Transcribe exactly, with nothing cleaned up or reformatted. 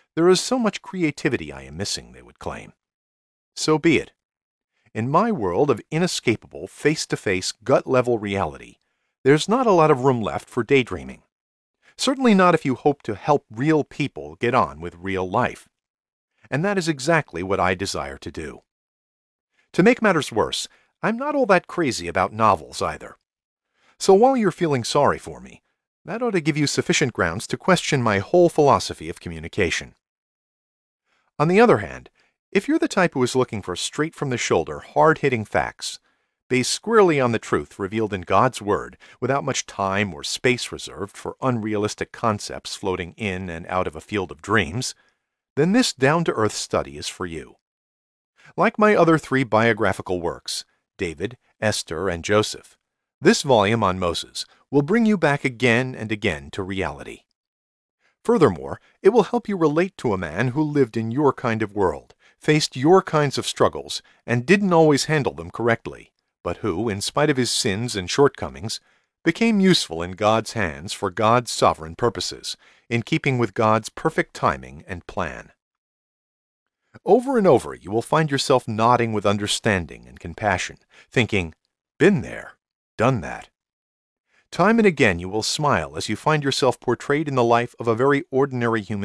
There is so much creativity I am missing, they would claim. So be it. In my world of inescapable, face-to-face, gut-level reality, there's not a lot of room left for daydreaming. Certainly not if you hope to help real people get on with real life. And that is exactly what I desire to do. To make matters worse, I'm not all that crazy about novels either. So while you're feeling sorry for me, that ought to give you sufficient grounds to question my whole philosophy of communication. On the other hand, if you're the type who is looking for straight-from-the-shoulder, hard-hitting facts, based squarely on the truth revealed in God's Word, without much time or space reserved for unrealistic concepts floating in and out of a field of dreams, then this down-to-earth study is for you. Like my other three biographical works, David, Esther, and Joseph, this volume on Moses will bring you back again and again to reality. Furthermore, it will help you relate to a man who lived in your kind of world, faced your kinds of struggles, and didn't always handle them correctly, but who, in spite of his sins and shortcomings, became useful in God's hands for God's sovereign purposes, in keeping with God's perfect timing and plan. Over and over you will find yourself nodding with understanding and compassion, thinking, "Been there, done that." Time and again you will smile as you find yourself portrayed in the life of a very ordinary human